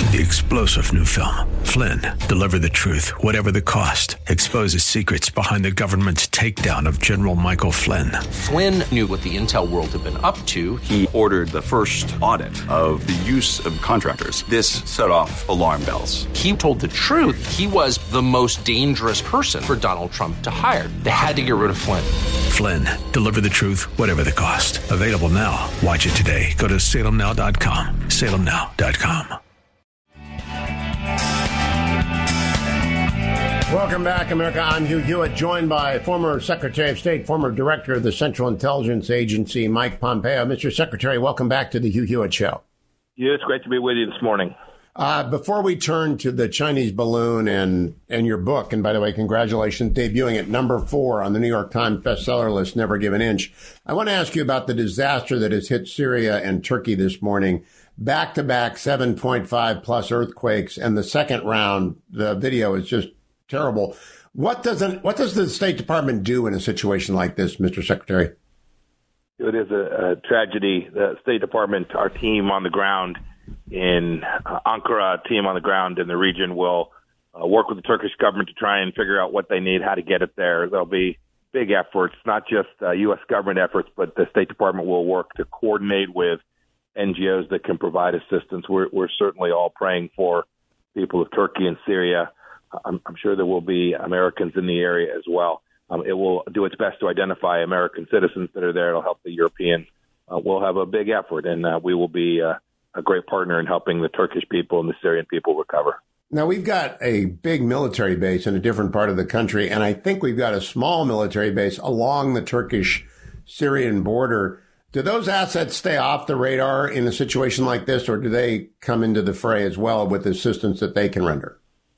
The explosive new film, Flynn, deliver the truth, whatever the cost, exposes secrets behind the government's takedown of General Michael Flynn. Flynn knew what the intel world had been up to. He ordered the first audit of the use of contractors. This set off alarm bells. He told the truth. He was the most dangerous person for Donald Trump to hire. They had to get rid of Flynn. Flynn, deliver the truth, whatever the cost. Available now. Watch it today. Go to salemnow.com. salemnow.com. Welcome back, America. I'm Hugh Hewitt, joined by former Secretary of State, former Director of the Central Intelligence Agency, Mike Pompeo. Mr. Secretary, welcome back to the Hugh Hewitt Show. Yeah, it's great to be with you this morning. Before we turn to the Chinese balloon and your book, and by the way, congratulations, debuting at number 4 on the New York Times bestseller list, Never Give an Inch. I want to ask you about the disaster that has hit Syria and Turkey this morning. Back-to-back 7.5 plus earthquakes, and the second round, the video is just terrible. What does the State Department do in a situation like this, Mr. Secretary? It is a tragedy. The State Department, our team on the ground in Ankara, team on the ground in the region will work with the Turkish government to try and figure out what they need, how to get it there. There'll be big efforts, not just U.S. government efforts, but the State Department will work to coordinate with NGOs that can provide assistance. We're certainly all praying for people of Turkey and Syria. I'm sure there will be Americans in the area as well. It will do its best to identify American citizens that are there. It'll help the Europeans. We'll have a big effort, and we will be a great partner in helping the Turkish people and the Syrian people recover. Now, we've got a big military base in a different part of the country, and I think we've got a small military base along the Turkish-Syrian border. Do those assets stay off the radar in a situation like this, or do they come into the fray as well with assistance that they can render?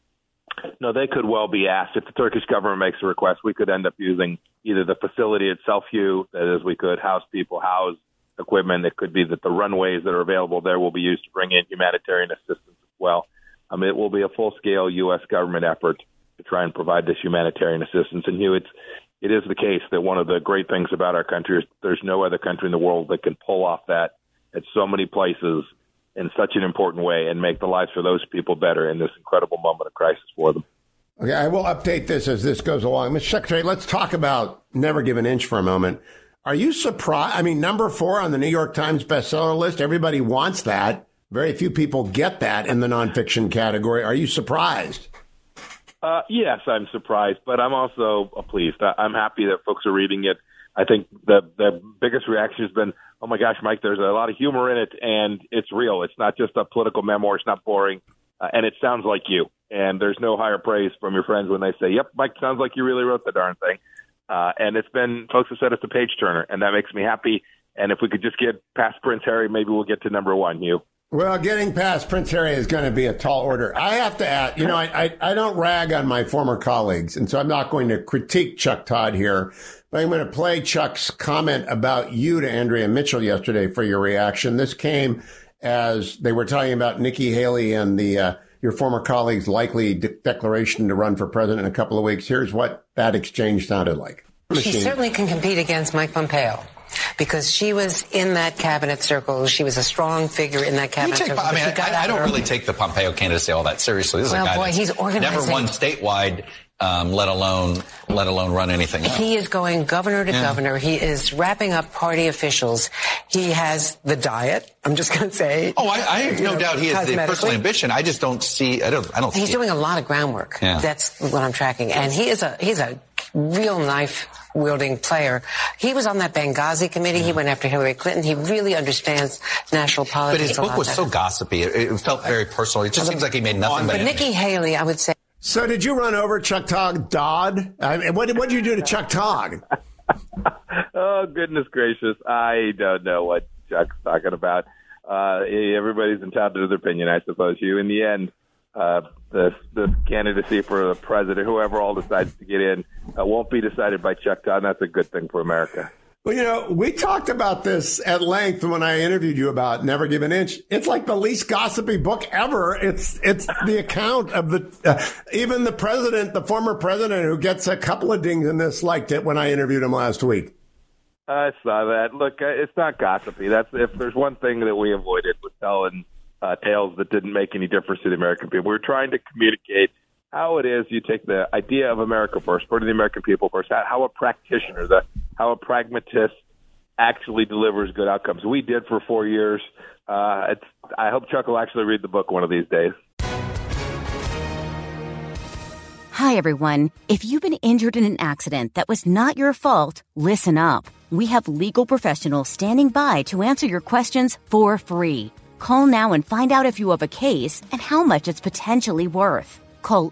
No, they could well be asked. If the Turkish government makes a request, we could end up using either the facility itself, that is, we could house people, house equipment. It could be that the runways that are available there will be used to bring in humanitarian assistance as well. It will be a full-scale U.S. government effort to try and provide this humanitarian assistance. And Hugh, it is the case that one of the great things about our country is there's no other country in the world that can pull off that at so many places in such an important way and make the lives for those people better in this incredible moment of crisis for them. Okay, I will update this as this goes along. Mr. Secretary, let's talk about Never Give an Inch for a moment. Are you surprised? I mean, number 4 on the New York Times bestseller list, everybody wants that. Very few people get that in the nonfiction category. Are you surprised? Yes, I'm surprised, but I'm also pleased. I'm happy that folks are reading it. I think the biggest reaction has been, oh my gosh, Mike, there's a lot of humor in it, and it's real. It's not just a political memoir. It's not boring, and it sounds like you. And there's no higher praise from your friends when they say, yep, Mike, sounds like you really wrote the darn thing. And it's been, folks have said it's a page turner, and that makes me happy. And if we could just get past Prince Harry, maybe we'll get to number 1, Hugh. Well, getting past Prince Harry is going to be a tall order. I have to add, I don't rag on my former colleagues, and so I'm not going to critique Chuck Todd here, but I'm going to play Chuck's comment about you to Andrea Mitchell yesterday for your reaction. This came as they were talking about Nikki Haley and your former colleague's likely declaration to run for president in a couple of weeks. Here's what that exchange sounded like. She certainly can compete against Mike Pompeo, because she was in that cabinet circle. She was a strong figure in that cabinet circle. I don't really take the Pompeo candidacy all that seriously. This is a guy he's organizing. Never won statewide, let alone run anything else. He is going governor to governor. He is wrapping up party officials. He has the diet. I'm just going to say. Oh, I have no doubt he has the personal ambition. I just don't see. I don't. He's doing a lot of groundwork. Yeah. That's what I'm tracking, and he's a real knife-wielding player. He was on that Benghazi committee. He went after Hillary Clinton. He really understands national politics. But his book was so gossipy. It felt very personal. It just seems like he made nothing but Nikki Haley, I would say. So did you run over Chuck Todd? What did you do to Chuck Todd? Oh, goodness gracious. I don't know what Chuck's talking about. Everybody's entitled to their opinion, I suppose. In the end, the candidacy for the president, whoever all decides to get in, won't be decided by Chuck Todd. And that's a good thing for America. Well, we talked about this at length when I interviewed you about Never Give an Inch. It's like the least gossipy book ever. It's the account of even the president, the former president, who gets a couple of dings in this, liked it when I interviewed him last week. I saw that. Look, it's not gossipy. If there's one thing that we avoided was telling tales that didn't make any difference to the American people. We were trying to communicate how it is you take the idea of America first, putting the American people first, how a practitioner, how a pragmatist actually delivers good outcomes. We did for 4 years. I hope Chuck will actually read the book one of these days. Hi, everyone. If you've been injured in an accident that was not your fault, listen up. We have legal professionals standing by to answer your questions for free. Call now and find out if you have a case and how much it's potentially worth. Call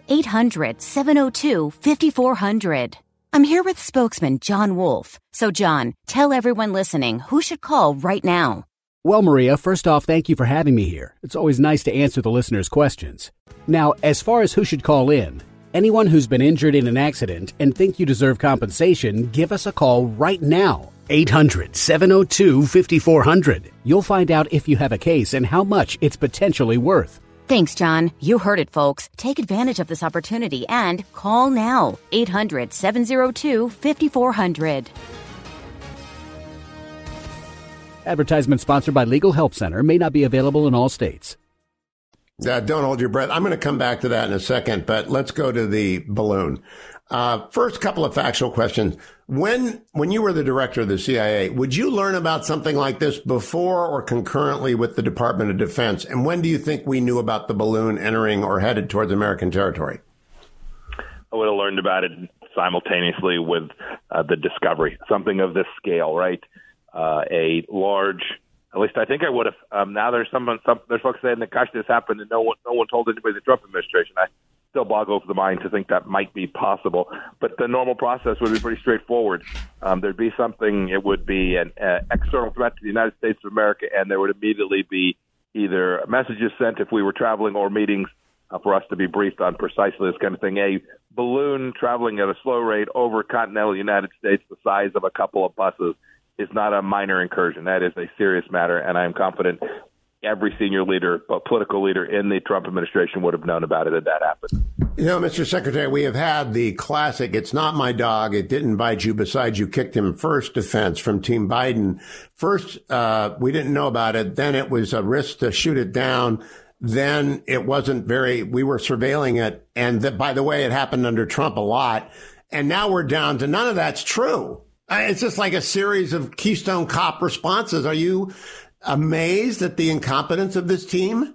800-702-5400. I'm here with spokesman John Wolf. So, John, tell everyone listening who should call right now. Well, Maria, first off, thank you for having me here. It's always nice to answer the listeners' questions. Now, as far as who should call in, anyone who's been injured in an accident and think you deserve compensation, give us a call right now. 800-702-5400. You'll find out if you have a case and how much it's potentially worth. Thanks, John. You heard it, folks. Take advantage of this opportunity and call now. 800-702-5400. Advertisement sponsored by Legal Help Center. May not be available in all states. Don't hold your breath. I'm going to come back to that in a second, but let's go to the balloon. First, couple of factual questions. When you were the director of the CIA, would you learn about something like this before or concurrently with the Department of Defense? And when do you think we knew about the balloon entering or headed towards American territory? I would have learned about it simultaneously with the discovery, something of this scale, right? A large, at least I think I would have. Now there's there's folks saying that, gosh, this happened and no one told anybody in the Trump administration. I still boggle the mind to think that might be possible. But the normal process would be pretty straightforward. There'd be something, it would be an external threat to the United States of America, and there would immediately be either messages sent if we were traveling or meetings for us to be briefed on precisely this kind of thing. A balloon traveling at a slow rate over continental United States the size of a couple of buses is not a minor incursion. That is a serious matter, and I am confident every senior leader, political leader in the Trump administration would have known about it if that happened. You know, Mr. Secretary, we have had the classic, it's not my dog, it didn't bite you, besides you kicked him first defense from Team Biden. First, we didn't know about it. Then it was a risk to shoot it down. Then it wasn't we were surveilling it. And by the way, it happened under Trump a lot. And now we're down to none of that's true. It's just like a series of Keystone Cop responses. Are you amazed at the incompetence of this team?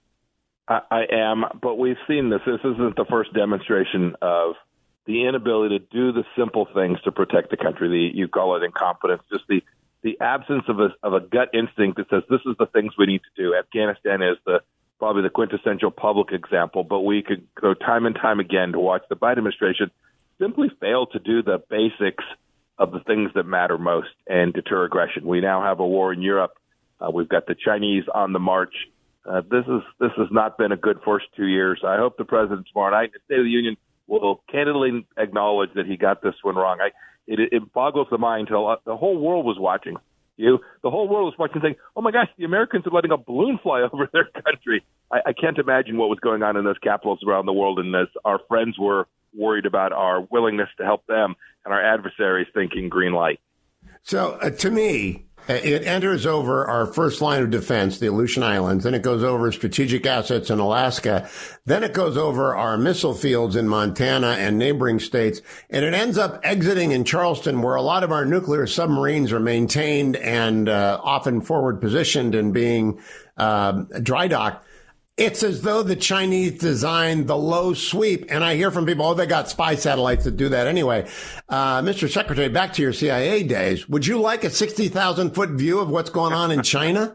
I am, but we've seen this. This isn't the first demonstration of the inability to do the simple things to protect the country. You call it incompetence, just the absence of a gut instinct that says this is the things we need to do. Afghanistan is probably the quintessential public example, but we could go time and time again to watch the Biden administration simply fail to do the basics of the things that matter most and deter aggression. We now have a war in Europe. We've got the Chinese on the march. This has not been a good first 2 years. I hope the president tomorrow night in the State of the Union will candidly acknowledge that he got this one wrong. It boggles the mind till the whole world was watching. The whole world was watching, saying, "Oh my gosh, the Americans are letting a balloon fly over their country." I can't imagine what was going on in those capitals around the world, and as our friends were worried about our willingness to help them, and our adversaries thinking green light. So to me, it enters over our first line of defense, the Aleutian Islands. Then it goes over strategic assets in Alaska. Then it goes over our missile fields in Montana and neighboring states. And it ends up exiting in Charleston, where a lot of our nuclear submarines are maintained and often forward positioned and being dry docked. It's as though the Chinese designed the low sweep. And I hear from people, they got spy satellites that do that anyway. Mr. Secretary, back to your CIA days. Would you like a 60,000-foot view of what's going on in China?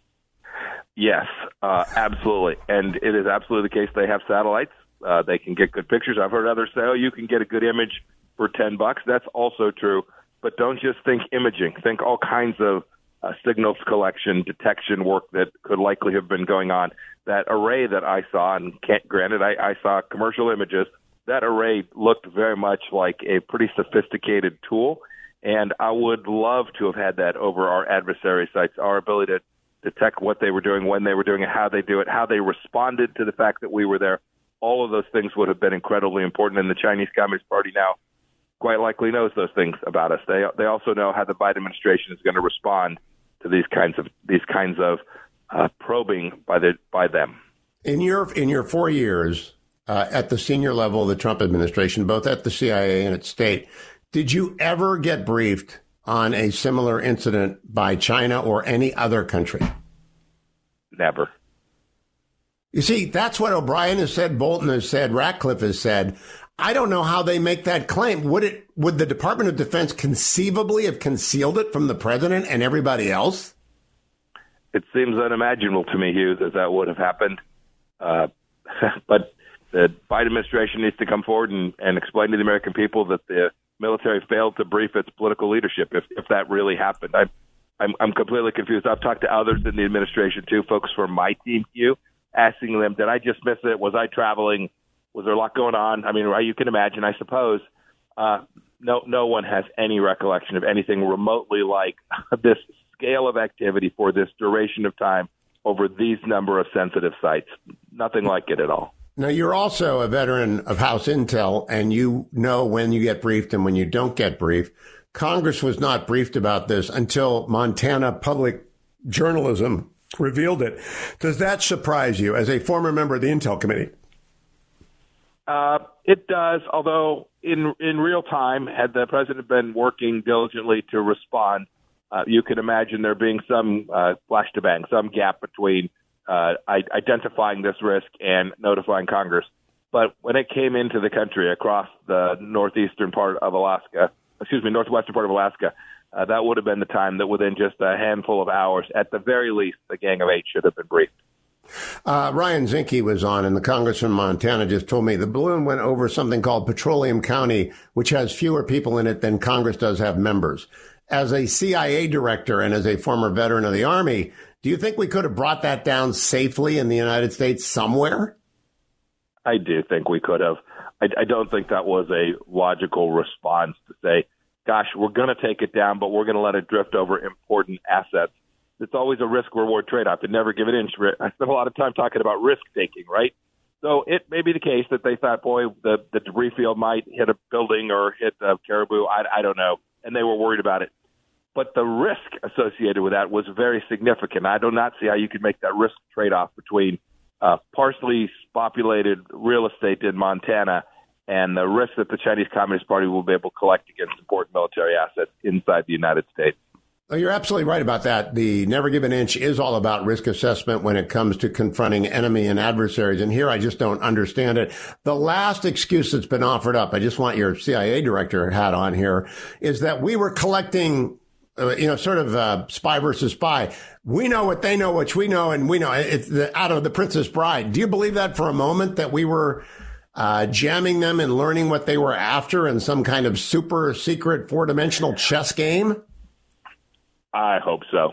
Yes, absolutely. And it is absolutely the case. They have satellites. They can get good pictures. I've heard others say, you can get a good image for $10. That's also true. But don't just think imaging. Think all kinds of signals collection, detection work that could likely have been going on. That array that I saw, and granted, I saw commercial images, that array looked very much like a pretty sophisticated tool, and I would love to have had that over our adversary sites, our ability to detect what they were doing, when they were doing it, how they do it, how they responded to the fact that we were there. All of those things would have been incredibly important, and the Chinese Communist Party now quite likely knows those things about us. They also know how the Biden administration is going to respond to these kinds of probing by them. In your 4 years at the senior level of the Trump administration, both at the CIA and at state, did you ever get briefed on a similar incident by China or any other country? Never. You see, that's what O'Brien has said, Bolton has said, Ratcliffe has said. I don't know how they make that claim. Would the Department of Defense conceivably have concealed it from the president and everybody else? It seems unimaginable to me, Hugh, that would have happened. But the Biden administration needs to come forward and explain to the American people that the military failed to brief its political leadership if that really happened. I'm completely confused. I've talked to others in the administration, too, folks from my team, Hugh, asking them, did I just miss it? Was I traveling? Was there a lot going on? I mean, you can imagine, I suppose. No one has any recollection of anything remotely like this scale of activity for this duration of time over these number of sensitive sites. Nothing like it at all. Now, you're also a veteran of House Intel, and you know when you get briefed and when you don't get briefed. Congress was not briefed about this until Montana Public Journalism revealed it. Does that surprise you as a former member of the Intel Committee? It does, although in real time, had the president been working diligently to respond, you can imagine there being some flash to bang, some gap between identifying this risk and notifying Congress. But when it came into the country across the northwestern part of Alaska, that would have been the time that within just a handful of hours, at the very least, the Gang of Eight should have been briefed. Ryan Zinke was on, and the congressman from Montana just told me the balloon went over something called Petroleum County, which has fewer people in it than Congress does have members. As a CIA director and as a former veteran of the Army, do you think we could have brought that down safely in the United States somewhere? I do think we could have. I don't think that was a logical response to say, gosh, we're going to take it down, but we're going to let it drift over important assets. It's always a risk-reward trade-off. It never give an inch. I spent a lot of time talking about risk-taking, right? So it may be the case that they thought, boy, the debris field might hit a building or hit a caribou. I don't know. And they were worried about it. But the risk associated with that was very significant. I do not see how you could make that risk trade-off between sparsely populated real estate in Montana and the risk that the Chinese Communist Party will be able to collect against important military assets inside the United States. Well, you're absolutely right about that. The Never Give an Inch is all about risk assessment when it comes to confronting enemy and adversaries. And here I just don't understand it. The last excuse that's been offered up, I just want your CIA director hat on here, is that we were collecting, sort of spy versus spy. We know what they know, which we know, and we know it's out of The Princess Bride. Do you believe that for a moment, that we were jamming them and learning what they were after in some kind of super secret four-dimensional chess game? I hope so.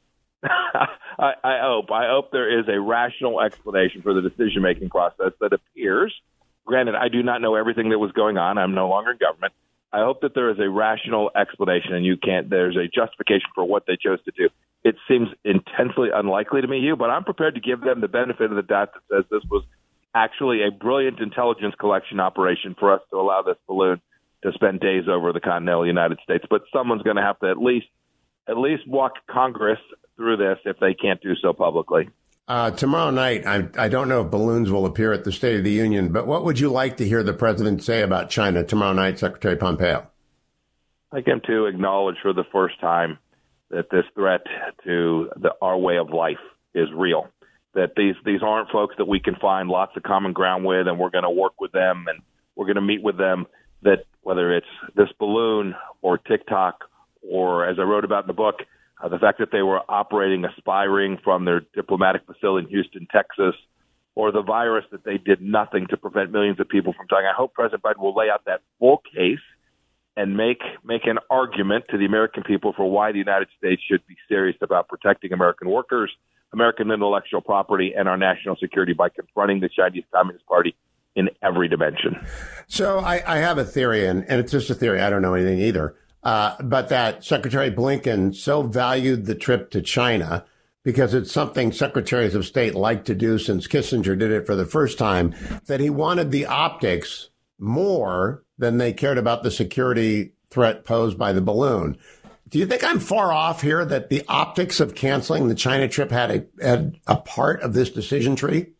I hope there is a rational explanation for the decision-making process that appears. Granted, I do not know everything that was going on. I'm no longer in government. I hope that there is a rational explanation and there's a justification for what they chose to do. It seems intensely unlikely to me, Hugh, but I'm prepared to give them the benefit of the doubt that says this was actually a brilliant intelligence collection operation for us to allow this balloon to spend days over the continental United States. But someone's going to have to at least walk Congress through this if they can't do so publicly. Tomorrow night, I don't know if balloons will appear at the State of the Union, but what would you like to hear the president say about China tomorrow night, Secretary Pompeo? I'd like him to acknowledge for the first time that this threat to our way of life is real, that these aren't folks that we can find lots of common ground with and we're going to work with them and we're going to meet with them, that whether it's this balloon or TikTok or, as I wrote about in the book, the fact that they were operating a spy ring from their diplomatic facility in Houston, Texas, or the virus that they did nothing to prevent millions of people from dying. I hope President Biden will lay out that full case and make an argument to the American people for why the United States should be serious about protecting American workers, American intellectual property, and our national security by confronting the Chinese Communist Party in every dimension. So I have a theory, and it's just a theory. I don't know anything either. But that Secretary Blinken so valued the trip to China because it's something secretaries of state like to do since Kissinger did it for the first time, that he wanted the optics more than they cared about the security threat posed by the balloon. Do you think I'm far off here that the optics of canceling the China trip had a part of this decision tree?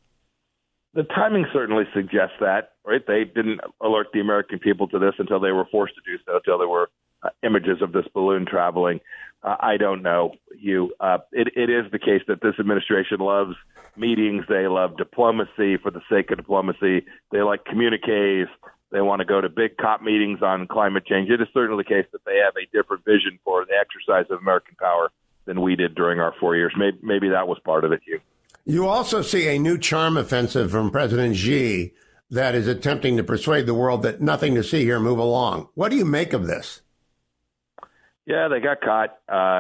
The timing certainly suggests that, right? They didn't alert the American people to this until they were forced to do so, until there were images of this balloon traveling. I don't know, Hugh. It is the case that this administration loves meetings. They love diplomacy for the sake of diplomacy. They like communiques. They want to go to big COP meetings on climate change. It is certainly the case that they have a different vision for the exercise of American power than we did during our 4 years. Maybe that was part of it, Hugh. You also see a new charm offensive from President Xi that is attempting to persuade the world that nothing to see here, move along. What do you make of this? Yeah, they got caught.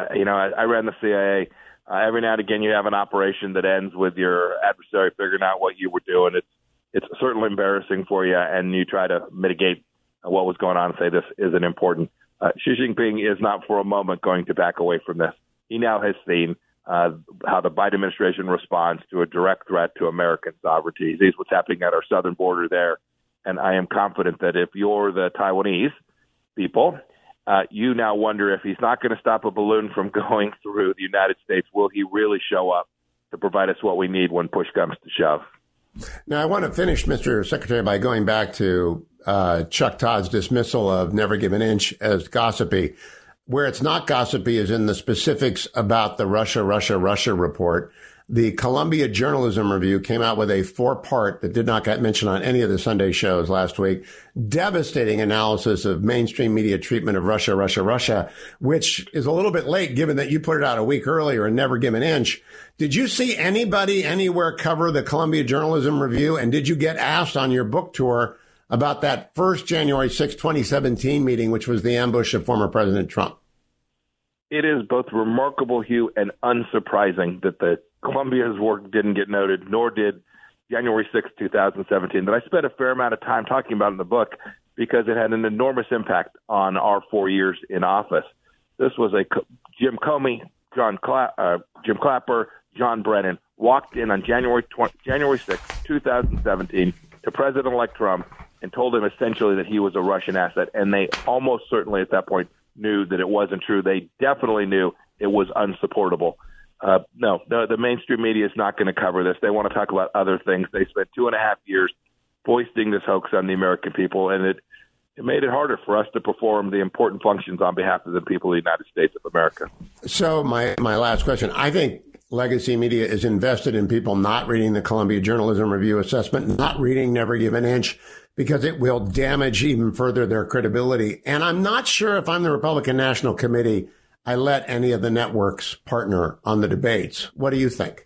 I ran the CIA. Every now and again, you have an operation that ends with your adversary figuring out what you were doing. It's certainly embarrassing for you, and you try to mitigate what was going on and say this isn't important. Xi Jinping is not for a moment going to back away from this. He now has seen how the Biden administration responds to a direct threat to American sovereignty. He sees what's happening at our southern border there, and I am confident that if you're the Taiwanese people, you now wonder if he's not going to stop a balloon from going through the United States, will he really show up to provide us what we need when push comes to shove? Now, I want to finish, Mr. Secretary, by going back to Chuck Todd's dismissal of Never Give an Inch as gossipy. Where it's not gossipy is in the specifics about the Russia report. The Columbia Journalism Review came out with a 4-part that did not get mentioned on any of the Sunday shows last week. Devastating analysis of mainstream media treatment of Russia, which is a little bit late given that you put it out a week earlier and Never Give an Inch. Did you see anybody anywhere cover the Columbia Journalism Review? And did you get asked on your book tour about that first January 6, 2017 meeting, which was the ambush of former President Trump? It is both remarkable, Hugh, and unsurprising that the Columbia's work didn't get noted, nor did January 6, 2017, that I spent a fair amount of time talking about in the book because it had an enormous impact on our 4 years in office. This was Jim Comey, Jim Clapper, John Brennan walked in on January 6, 2017 to President-elect Trump and told him essentially that he was a Russian asset. And they almost certainly at that point knew that it wasn't true. They definitely knew it was unsupportable. No, the mainstream media is not going to cover this. They want to talk about other things. They spent 2.5 years foisting this hoax on the American people, and it made it harder for us to perform the important functions on behalf of the people of the United States of America. So my last question, I think legacy media is invested in people not reading the Columbia Journalism Review assessment, not reading Never Give an Inch, because it will damage even further their credibility. And I'm not sure if I'm the Republican National Committee, I let any of the networks partner on the debates. What do you think?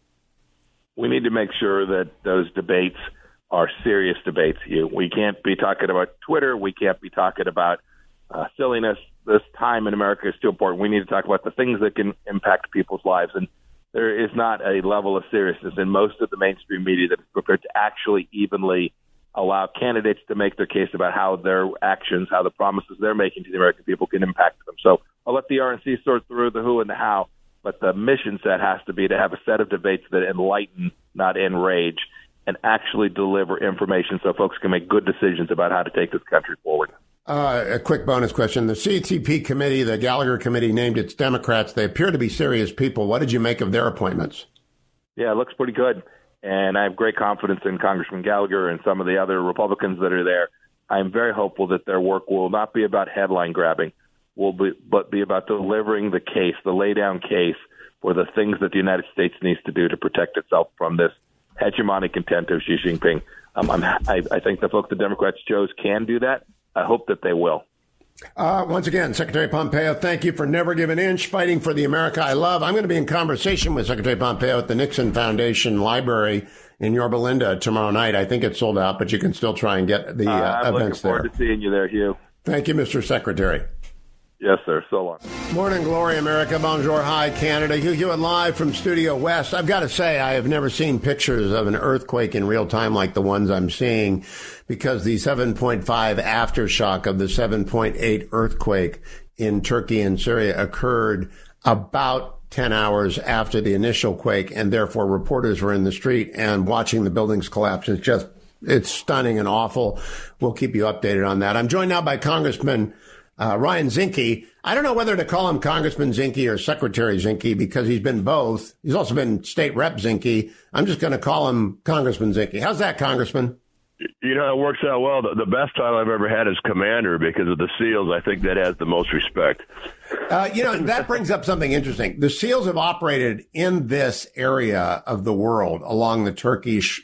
We need to make sure that those debates are serious debates. We can't be talking about Twitter. We can't be talking about silliness. This time in America is too important. We need to talk about the things that can impact people's lives. And there is not a level of seriousness in most of the mainstream media that is prepared to actually evenly allow candidates to make their case about how their actions, how the promises they're making to the American people can impact them. So I'll let the RNC sort through the who and the how, but the mission set has to be to have a set of debates that enlighten, not enrage, and actually deliver information so folks can make good decisions about how to take this country forward. A quick bonus question. The CTP committee, the Gallagher committee, named its Democrats. They appear to be serious people. What did you make of their appointments? Yeah, it looks pretty good. And I have great confidence in Congressman Gallagher and some of the other Republicans that are there. I'm very hopeful that their work will not be about headline grabbing, but be about delivering the case, the lay down case for the things that the United States needs to do to protect itself from this hegemonic intent of Xi Jinping. I think the folks the Democrats chose can do that. I hope that they will. Once again, Secretary Pompeo, thank you for Never Give an Inch, fighting for the America I love. I'm going to be in conversation with Secretary Pompeo at the Nixon Foundation Library in Yorba Linda tomorrow night. I think it's sold out, but you can still try and get the events there. I'm looking forward to seeing you there, Hugh. Thank you, Mr. Secretary. Yes, sir. So long. Morning glory, America. Bonjour. Hi, Canada. Hugh Hewitt live from Studio West. I've got to say, I have never seen pictures of an earthquake in real time like the ones I'm seeing, because the 7.5 aftershock of the 7.8 earthquake in Turkey and Syria occurred about 10 hours after the initial quake, and therefore reporters were in the street and watching the buildings collapse. It's stunning and awful. We'll keep you updated on that. I'm joined now by Congressman Ryan Zinke. I don't know whether to call him Congressman Zinke or Secretary Zinke because he's been both. He's also been State Rep Zinke. I'm just going to call him Congressman Zinke. How's that, Congressman? You know, it works out well. The best title I've ever had is Commander because of the SEALs. I think that has the most respect. That brings up something interesting. The SEALs have operated in this area of the world along the Turkish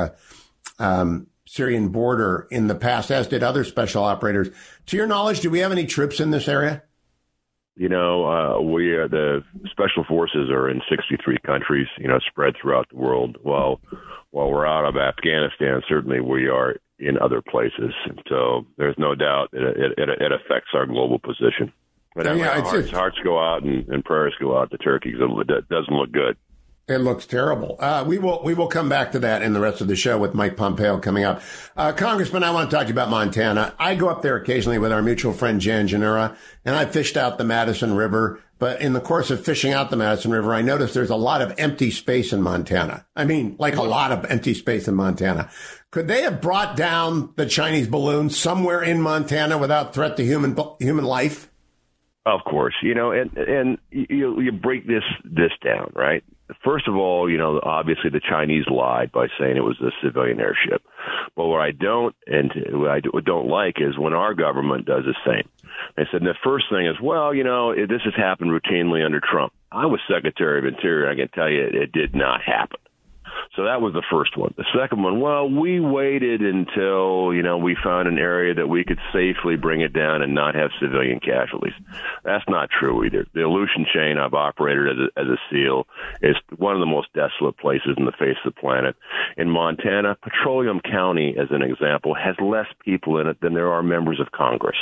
Syrian border in the past, as did other special operators. To your knowledge, do we have any troops in this area? You know, the special forces are in 63 countries, spread throughout the world. While we're out of Afghanistan, certainly we are in other places. And so there's no doubt it affects our global position. But hearts go out and prayers go out to Turkey because it doesn't look good. It looks terrible. We will come back to that in the rest of the show with Mike Pompeo coming up. Congressman, I want to talk to you about Montana. I go up there occasionally with our mutual friend Jan Janura, and I fished out the Madison River. But in the course of fishing out the Madison River, I noticed there's a lot of empty space in Montana. I mean, like a lot of empty space in Montana. Could they have brought down the Chinese balloon somewhere in Montana without threat to human life? Of course, and you break this down, right? First of all, obviously the Chinese lied by saying it was a civilian airship. But what I don't like is when our government does the same. They said the first thing is, this has happened routinely under Trump. I was Secretary of Interior. I can tell you it did not happen. So that was the first one. The second one, we waited until, we found an area that we could safely bring it down and not have civilian casualties. That's not true either. The Aleutian chain I've operated as a SEAL is one of the most desolate places in the face of the planet. In Montana, Petroleum County, as an example, has less people in it than there are members of Congress.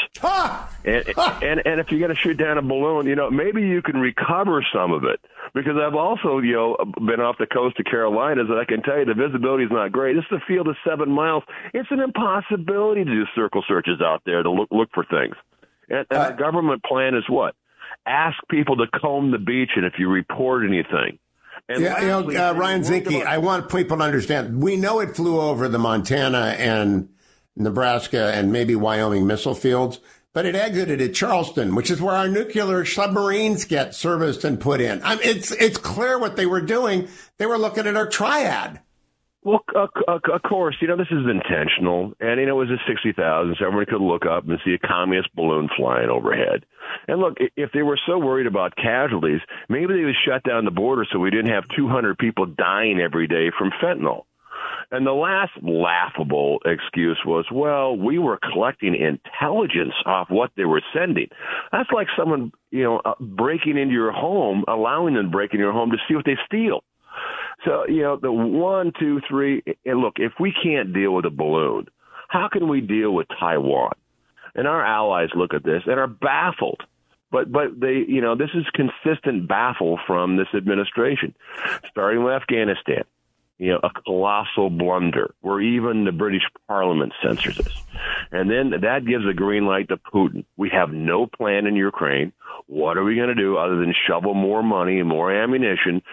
And if you're going to shoot down a balloon, maybe you can recover some of it. Because I've also, been off the coast of Carolinas, and I can tell you the visibility is not great. This is a field of 7 miles. It's an impossibility to do circle searches out there to look for things. And the government plan is what? Ask people to comb the beach, and if you report anything. And Ryan Zinke, I want people to understand. We know it flew over the Montana and Nebraska and maybe Wyoming missile fields. But it exited at Charleston, which is where our nuclear submarines get serviced and put in. It's clear what they were doing. They were looking at our triad. Well, of course, this is intentional. And, it was at 60,000, so everyone could look up and see a communist balloon flying overhead. And look, if they were so worried about casualties, maybe they would shut down the border so we didn't have 200 people dying every day from fentanyl. And the last laughable excuse was, we were collecting intelligence off what they were sending. That's like someone, breaking into your home, allowing them to break into your home to see what they steal. So, the 1, 2, 3, and look, if we can't deal with a balloon, how can we deal with Taiwan? And our allies look at this and are baffled. But they, this is consistent baffle from this administration, starting with Afghanistan. A colossal blunder where even the British Parliament censors us. And then that gives a green light to Putin. We have no plan in Ukraine. What are we going to do other than shovel more money and more ammunition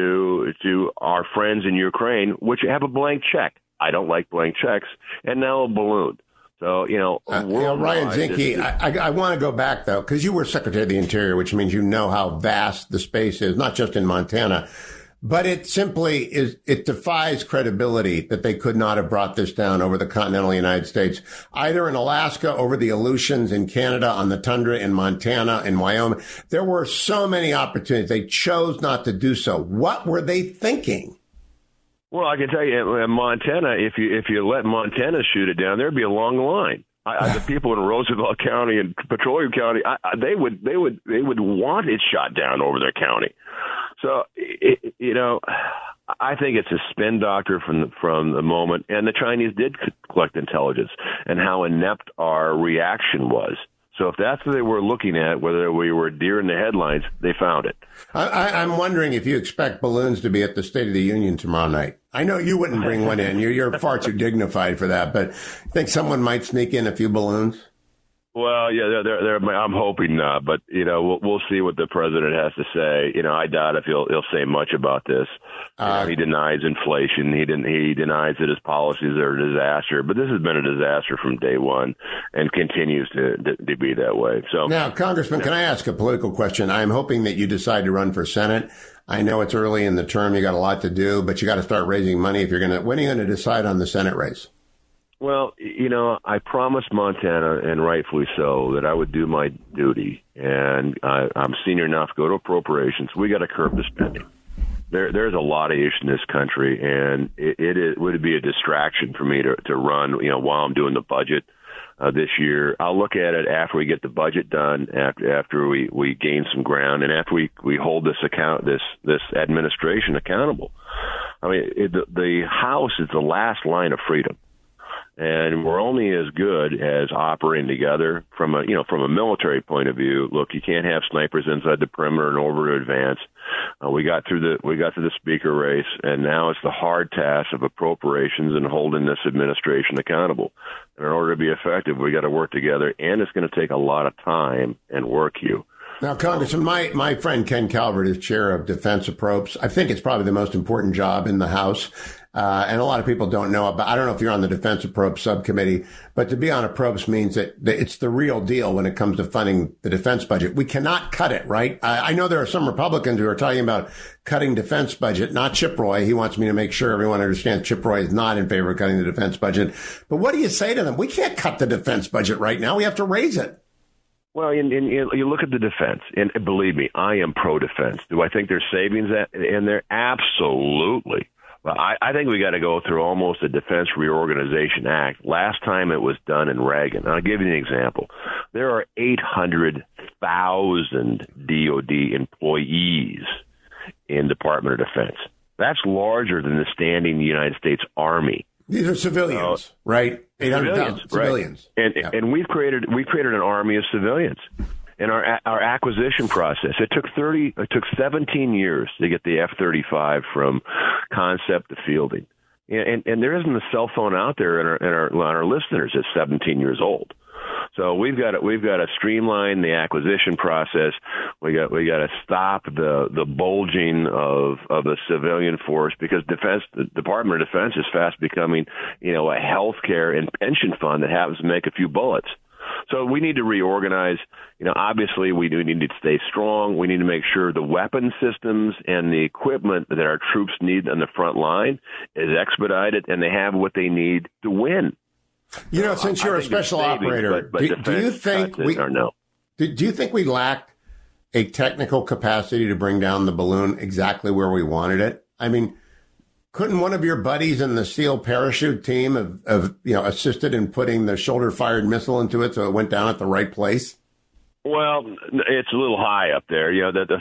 to our friends in Ukraine, which have a blank check? I don't like blank checks. And now a balloon. So, Ryan Zinke, I want to go back, though, because you were Secretary of the Interior, which means you know how vast the space is, not just in Montana. But it simply it defies credibility that they could not have brought this down over the continental United States, either in Alaska, over the Aleutians, in Canada, on the tundra, in Montana, in Wyoming. There were so many opportunities. They chose not to do so. What were they thinking? Well, I can tell you, in Montana, if you let Montana shoot it down, there'd be a long line. The people in Roosevelt County and Petroleum County, they would want it shot down over their county. So, I think it's a spin doctor from the moment. And the Chinese did collect intelligence and how inept our reaction was. So if that's what they were looking at, whether we were deer in the headlines, they found it. I'm wondering if you expect balloons to be at the State of the Union tomorrow night. I know you wouldn't bring one in. You're far too dignified for that. But I think someone might sneak in a few balloons. Well, yeah, I'm hoping not, but we'll see what the president has to say. I doubt if he'll say much about this. He denies inflation. He denies that his policies are a disaster. But this has been a disaster from day one, and continues to be that way. So now, Congressman, can I ask a political question? I'm hoping that you decide to run for Senate. I know it's early in the term. You got a lot to do, but you got to start raising money if you're going to. When are you going to decide on the Senate race? Well, I promised Montana, and rightfully so, that I would do my duty, and I'm senior enough to go to appropriations. We got to curb the spending. There's a lot of issues in this country, and it would be a distraction for me to run, while I'm doing the budget this year. I'll look at it after we get the budget done, after we gain some ground, and after we hold this administration accountable. I mean, the House is the last line of freedom. And we're only as good as operating together from a military point of view. Look, you can't have snipers inside the perimeter and over to advance. We got through the speaker race, and now it's the hard task of appropriations and holding this administration accountable. And in order to be effective, we got to work together, and it's going to take a lot of time and work, Hugh. Now, Congressman, my friend Ken Calvert is chair of Defense Approps. I think it's probably the most important job in the House. And a lot of people don't know about, I don't know if you're on the Defense Approps subcommittee, but to be on Approps means that it's the real deal when it comes to funding the defense budget. We cannot cut it, right? I know there are some Republicans who are talking about cutting defense budget, not Chip Roy. He wants me to make sure everyone understands Chip Roy is not in favor of cutting the defense budget. But what do you say to them? We can't cut the defense budget right now. We have to raise it. Well, you look at the defense, and believe me, I am pro-defense. Do I think there's savings in there? Absolutely. But I think we got to go through almost a Defense Reorganization Act. Last time it was done in Reagan. And I'll give you an example. There are 800,000 DOD employees in Department of Defense. That's larger than the standing United States Army. These are civilians, right? 800,000 civilians. Right. And we've created an army of civilians. In our acquisition process, it took 17 years to get the F-35 from concept to fielding. And there isn't a cell phone out there in our listeners that's 17 years old. So we've got to streamline the acquisition process. We got to stop the bulging of the civilian force, because the Department of Defense is fast becoming, a health care and pension fund that happens to make a few bullets. So we need to reorganize. Obviously we do need to stay strong. We need to make sure the weapon systems and the equipment that our troops need on the front line is expedited, and they have what they need to win. Since you're a special operator, do you think we lack a technical capacity to bring down the balloon exactly where we wanted it? I mean, couldn't one of your buddies in the SEAL parachute team have assisted in putting the shoulder-fired missile into it so it went down at the right place? Well, it's a little high up there.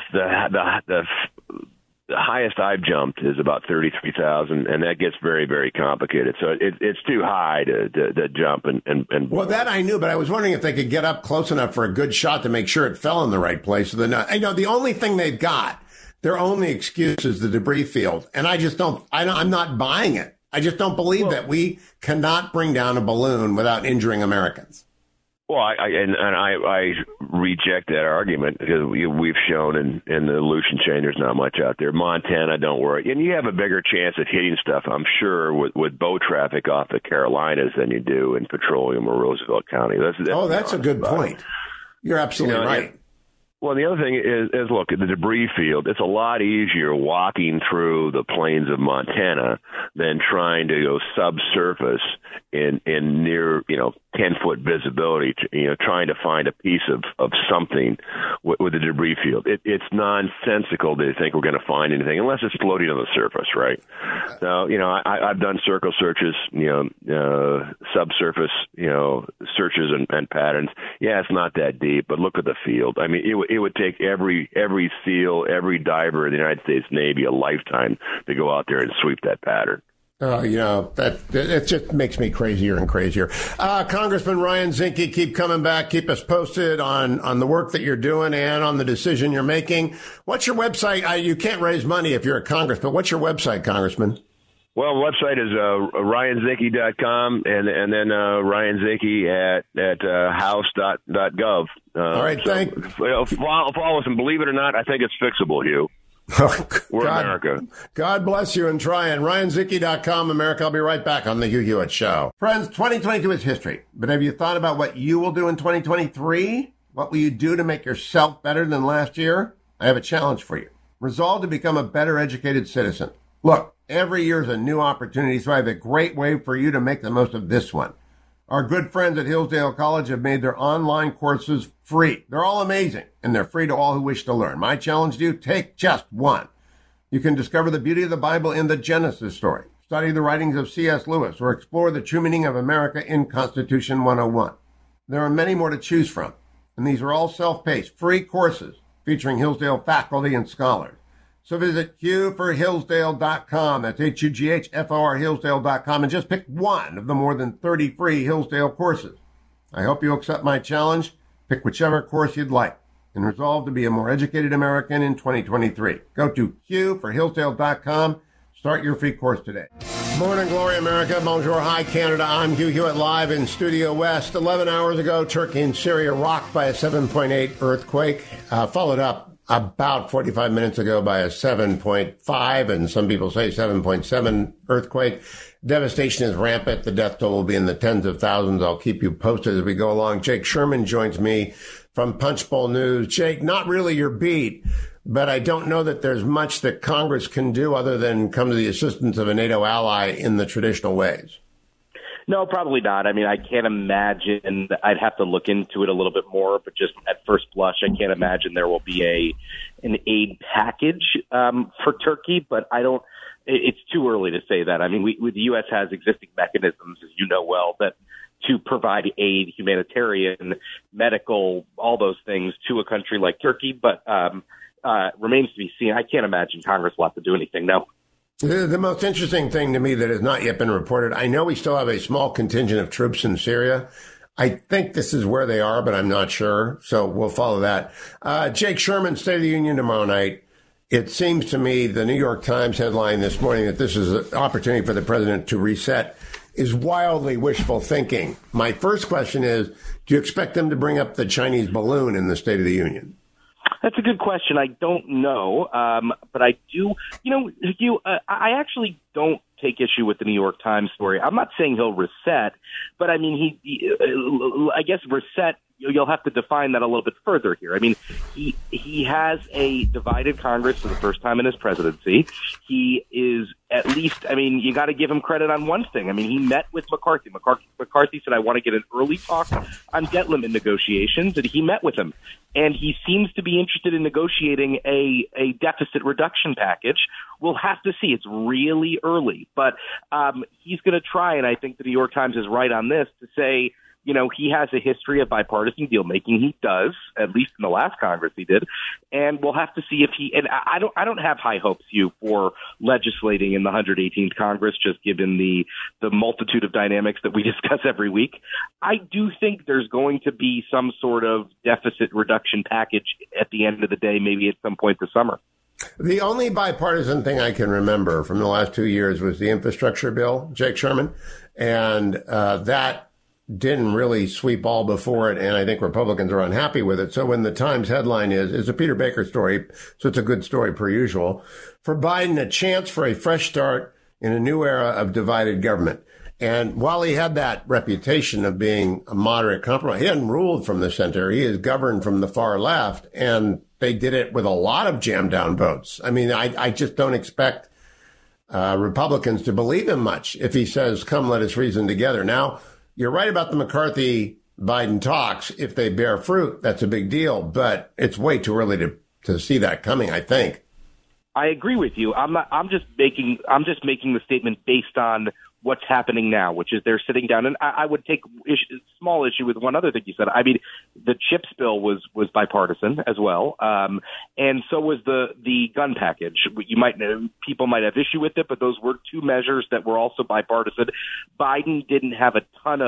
The highest I've jumped is about 33,000, and that gets very, very complicated. So it's too high to jump and. Well, that I knew, but I was wondering if they could get up close enough for a good shot to make sure it fell in the right place. So the only thing they've got, their only excuse is the debris field, and I'm not buying it. I just don't believe that we cannot bring down a balloon without injuring Americans. Well, I reject that argument, because we've shown in the Aleutian chain there's not much out there. Montana, don't worry. And you have a bigger chance of hitting stuff, I'm sure, with boat traffic off the Carolinas than you do in Petroleum or Roosevelt County. That's a good point. You're absolutely right. Well, the other thing is, look, the debris field, it's a lot easier walking through the plains of Montana than trying to go subsurface in near, 10-foot visibility, trying to find a piece of something with the debris field. It's nonsensical to think we're going to find anything unless it's floating on the surface, right? So, I've done circle searches, subsurface, searches and patterns. Yeah, it's not that deep, but look at the field. I mean, it would take every SEAL, every diver in the United States Navy a lifetime to go out there and sweep that pattern. It just makes me crazier and crazier. Congressman Ryan Zinke, keep coming back. Keep us posted on the work that you're doing and on the decision you're making. What's your website? You can't raise money if you're a Congress, but what's your website, Congressman? Well, the website is ryanzinke.com and then Ryan Zinke at house.gov. All right, follow us, and believe it or not, I think it's fixable, Hugh. We're America. God bless you and try. And RyanZinke.com, America. I'll be right back on the Hugh Hewitt Show. Friends, 2022 is history. But have you thought about what you will do in 2023? What will you do to make yourself better than last year? I have a challenge for you. Resolve to become a better educated citizen. Look, every year is a new opportunity, so I have a great way for you to make the most of this one. Our good friends at Hillsdale College have made their online courses free. They're all amazing, and they're free to all who wish to learn. My challenge to you, take just one. You can discover the beauty of the Bible in the Genesis story, study the writings of C.S. Lewis, or explore the true meaning of America in Constitution 101. There are many more to choose from, and these are all self-paced, free courses featuring Hillsdale faculty and scholars. So visit hughforhillsdale.com. That's Hughfor Hillsdale.com, and just pick one of the more than 30 free Hillsdale courses. I hope you accept my challenge. Pick whichever course you'd like and resolve to be a more educated American in 2023. Go to hughforhillsdale.com. Start your free course today. Morning, Glory, America. Bonjour, hi, Canada. I'm Hugh Hewitt, live in Studio West. 11 hours ago, Turkey and Syria rocked by a 7.8 earthquake, followed up about 45 minutes ago by a 7.5, and some people say 7.7 earthquake. Devastation is rampant. The death toll will be in the tens of thousands. I'll keep you posted as we go along. Jake Sherman joins me from Punchbowl News. Jake, not really your beat, but I don't know that there's much that Congress can do other than come to the assistance of a NATO ally in the traditional ways. No, probably not. I mean, I can't imagine. I'd have to look into it a little bit more, but just at first blush, I can't imagine there will be an aid package for Turkey. But I don't. It's too early to say that. I mean, the U.S. has existing mechanisms, as you know well, that to provide aid, humanitarian, medical, all those things to a country like Turkey. But remains to be seen. I can't imagine Congress will have to do anything now. The most interesting thing to me that has not yet been reported, I know we still have a small contingent of troops in Syria. I think this is where they are, but I'm not sure. So we'll follow that. Jake Sherman, State of the Union tomorrow night. It seems to me the New York Times headline this morning that this is an opportunity for the president to reset is wildly wishful thinking. My first question is, do you expect them to bring up the Chinese balloon in the State of the Union? That's a good question. I don't know, but I do. I actually don't take issue with the New York Times story. I'm not saying he'll reset, but I mean, I guess reset, you'll have to define that a little bit further here. I mean, he has a divided Congress for the first time in his presidency. He is at least, I mean, you got to give him credit on one thing. I mean, he met with McCarthy. McCarthy said, I want to get an early talk on debt limit negotiations, and he met with him. And he seems to be interested in negotiating a deficit reduction package. We'll have to see. It's really early. But he's going to try, and I think the New York Times is right on this, to say, you know, he has a history of bipartisan deal making. He does, at least in the last Congress he did. And we'll have to see if he, and I don't have high hopes, Hugh, for legislating in the 118th Congress, just given the multitude of dynamics that we discuss every week. I do think there's going to be some sort of deficit reduction package at the end of the day, maybe at some point this summer. The only bipartisan thing I can remember from the last 2 years was the infrastructure bill, Jake Sherman, and that didn't really sweep all before it, and I think Republicans are unhappy with it. So when the Times headline is a Peter Baker story, so it's a good story per usual, for Biden, a chance for a fresh start in a new era of divided government. And while he had that reputation of being a moderate compromise, he hadn't ruled from the center. He is governed from the far left, and they did it with a lot of jammed down votes. I mean, I just don't expect Republicans to believe him much if he says, come, let us reason together. Now, you're right about the McCarthy-Biden talks. If they bear fruit, that's a big deal, but it's way too early to see that coming, I think. I agree with you. I'm just making the statement based on what's happening now, which is they're sitting down. And I would take small issue with one other thing you said. I mean, the CHIPS bill was bipartisan as well, and so was the gun package. You might know people might have issue with it, but those were two measures that were also bipartisan. Biden didn't have a ton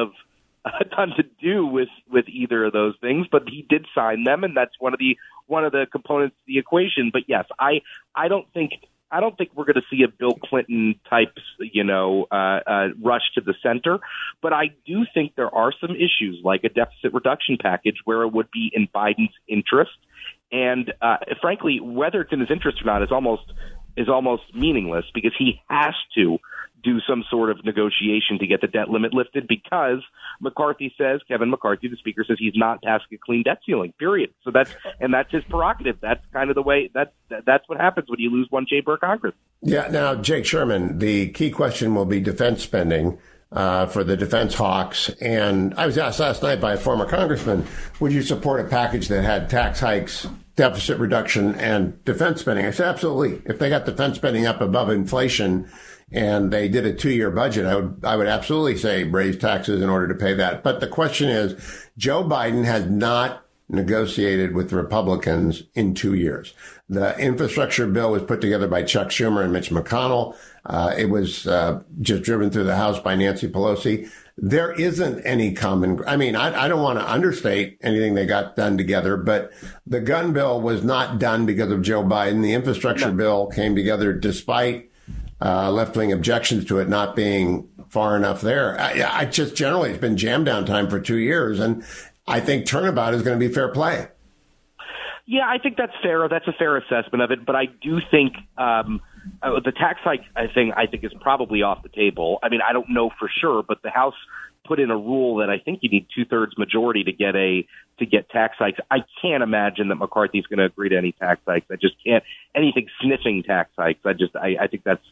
to do with either of those things, but he did sign them, and that's one of the components of the equation. But yes, I don't think I don't think we're going to see a Bill Clinton type, rush to the center. But I do think there are some issues like a deficit reduction package where it would be in Biden's interest. And frankly, whether it's in his interest or not is almost meaningless because he has to do some sort of negotiation to get the debt limit lifted because Kevin McCarthy, the speaker, says he's not passing a clean debt ceiling, period. So that's his prerogative. That's kind of the way that's what happens when you lose one chamber of Congress. Yeah. Now, Jake Sherman, the key question will be defense spending for the defense hawks. And I was asked last night by a former congressman, would you support a package that had tax hikes, deficit reduction, and defense spending? I said, absolutely. If they got defense spending up above inflation and they did a 2-year budget, I would absolutely say raise taxes in order to pay that. But the question is, Joe Biden has not negotiated with Republicans in 2 years. The infrastructure bill was put together by Chuck Schumer and Mitch McConnell. It was just driven through the House by Nancy Pelosi. There isn't any common. I mean, I don't want to understate anything they got done together, but the gun bill was not done because of Joe Biden. The infrastructure bill came together despite left-wing objections to it not being far enough there. I just generally, it's been jam down time for 2 years, and I think turnabout is going to be fair play. Yeah, I think that's fair. That's a fair assessment of it. But I do think the tax hike thing I think is probably off the table. I mean, I don't know for sure, but the House put in a rule that I think you need 2/3 majority to get tax hikes. I can't imagine that McCarthy's going to agree to any tax hikes. I just can't. Anything sniffing tax hikes. I think that's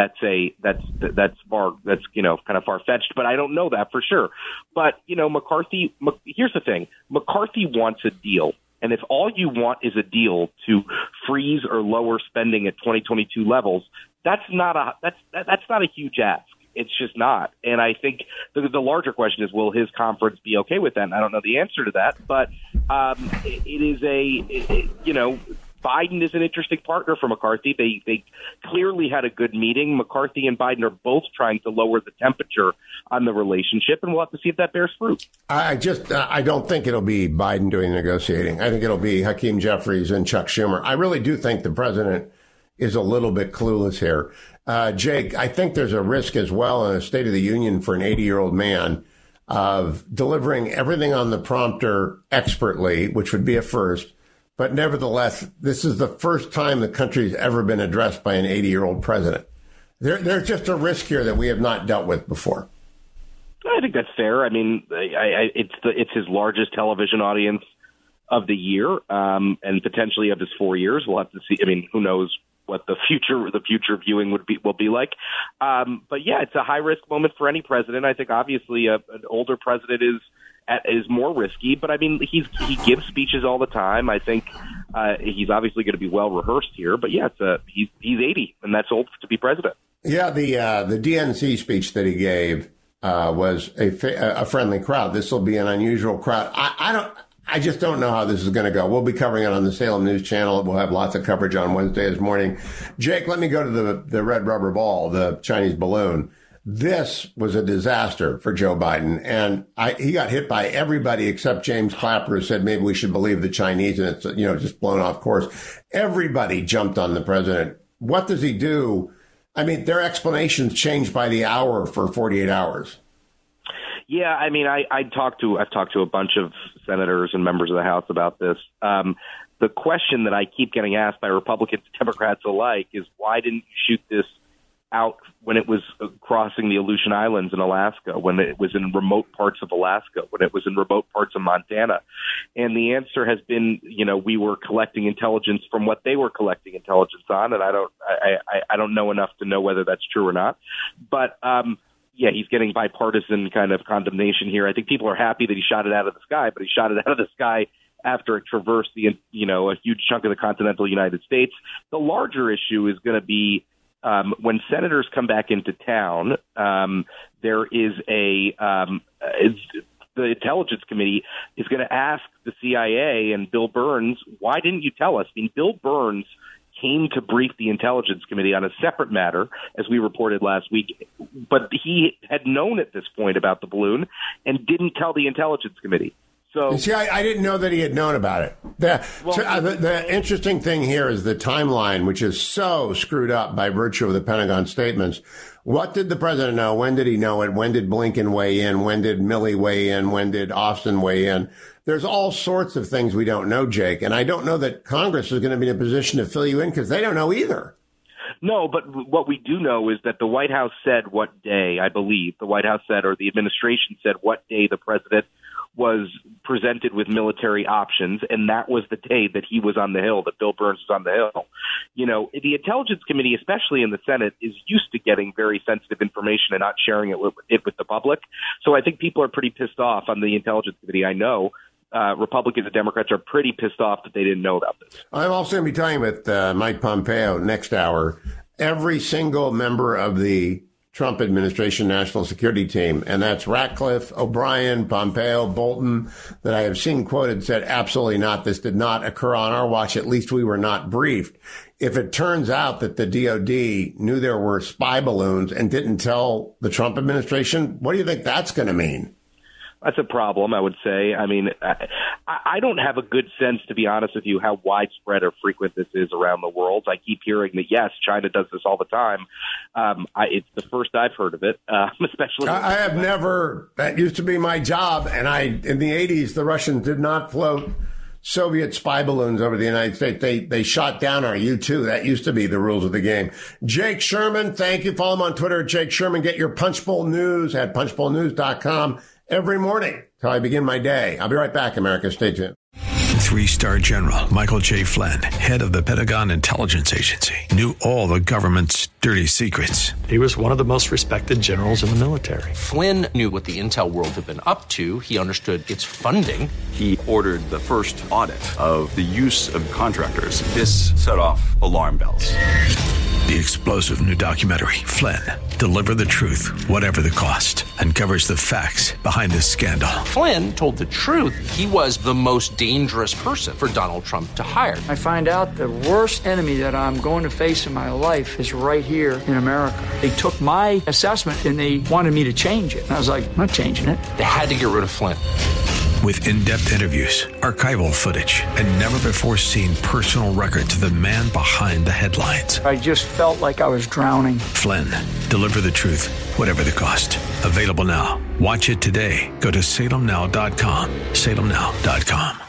kind of far fetched, but I don't know that for sure. But McCarthy. Here's the thing: McCarthy wants a deal. And if all you want is a deal to freeze or lower spending at 2022 levels, that's not a huge ask. It's just not. And I think the larger question is, will his conference be okay with that? And I don't know the answer to that, but Biden is an interesting partner for McCarthy. They clearly had a good meeting. McCarthy and Biden are both trying to lower the temperature on the relationship, and we'll have to see if that bears fruit. I don't think it'll be Biden doing the negotiating. I think it'll be Hakeem Jeffries and Chuck Schumer. I really do think the president is a little bit clueless here. Jake, I think there's a risk as well in a State of the Union for an 80-year-old man of delivering everything on the prompter expertly, which would be a first. But nevertheless, this is the first time the country's ever been addressed by an 80-year-old president. There's just a risk here that we have not dealt with before. I think that's fair. I mean, it's his largest television audience of the year, and potentially of his 4 years. We'll have to see. I mean, who knows what the future viewing will be like. But yeah, it's a high risk moment for any president. I think obviously an older president is more risky, but I mean, he gives speeches all the time. I think he's obviously going to be well rehearsed here, but yeah, he's 80, and that's old to be president. Yeah, the DNC speech that he gave was a friendly crowd. This will be an unusual crowd. I just don't know how this is going to go. We'll be covering it on the Salem News Channel. We'll have lots of coverage on Wednesday this morning. Jake, let me go to the red rubber ball, the Chinese balloon. This was a disaster for Joe Biden, and he got hit by everybody except James Clapper, who said maybe we should believe the Chinese, and it's just blown off course. Everybody jumped on the president. What does he do? I mean, their explanations changed by the hour for 48 hours. Yeah, I mean, I've talked to a bunch of senators and members of the House about this. The question that I keep getting asked by Republicans and Democrats alike is, why didn't you shoot this out when it was crossing the Aleutian Islands in Alaska, when it was in remote parts of Alaska, when it was in remote parts of Montana? And the answer has been, we were collecting intelligence from what they were collecting intelligence on, and I don't know enough to know whether that's true or not. But yeah, he's getting bipartisan kind of condemnation here. I think people are happy that he shot it out of the sky, but he shot it out of the sky after it traversed a huge chunk of the continental United States. The larger issue is going to be when senators come back into town. There is the Intelligence Committee is going to ask the CIA and Bill Burns, why didn't you tell us? I mean, Bill Burns came to brief the Intelligence Committee on a separate matter, as we reported last week, but he had known at this point about the balloon and didn't tell the Intelligence Committee. So, see, I didn't know that he had known about it. The interesting thing here is the timeline, which is so screwed up by virtue of the Pentagon statements. What did the president know? When did he know it? When did Blinken weigh in? When did Milley weigh in? When did Austin weigh in? There's all sorts of things we don't know, Jake. And I don't know that Congress is going to be in a position to fill you in because they don't know either. No, but what we do know is that the White House said what day, I believe, the White House said, or the administration said what day the president was presented with military options, and that was the day that he was on the Hill, that Bill Burns was on the Hill. You know, the Intelligence Committee, especially in the Senate, is used to getting very sensitive information and not sharing it with the public. So I think people are pretty pissed off on the Intelligence Committee. I know Republicans and Democrats are pretty pissed off that they didn't know about this. I'm also going to be talking with Mike Pompeo next hour. Every single member of the Trump administration national security team, and that's Ratcliffe, O'Brien, Pompeo, Bolton, that I have seen quoted said, absolutely not. This did not occur on our watch. At least we were not briefed. If it turns out that the DOD knew there were spy balloons and didn't tell the Trump administration, what do you think that's going to mean? That's a problem, I would say. I mean, I don't have a good sense, to be honest with you, how widespread or frequent this is around the world. I keep hearing that, yes, China does this all the time. It's the first I've heard of it, especially. I have never. That used to be my job. And in the 80s, the Russians did not float Soviet spy balloons over the United States. They shot down our U-2. That used to be the rules of the game. Jake Sherman, thank you. Follow him on Twitter at Jake Sherman. Get your Punchbowl News at punchbowlnews.com. Every morning till I begin my day. I'll be right back, America. Stay tuned. 3-star General Michael J. Flynn, head of the Pentagon Intelligence Agency, knew all the government's dirty secrets. He was one of the most respected generals in the military. Flynn knew what the intel world had been up to. He understood its funding. He ordered the first audit of the use of contractors. This set off alarm bells. The explosive new documentary, Flynn, Deliver the Truth, Whatever the Cost, uncovers the facts behind this scandal. Flynn told the truth. He was the most dangerous person for Donald Trump to hire. I find out the worst enemy that I'm going to face in my life is right here in America. They took my assessment and they wanted me to change it. And I was like, I'm not changing it. They had to get rid of Flynn. With in-depth interviews, archival footage, and never-before-seen personal records of the man behind the headlines. I just felt like I was drowning. Flynn, Deliver the Truth, Whatever the Cost. Available now. Watch it today. Go to salemnow.com. salemnow.com.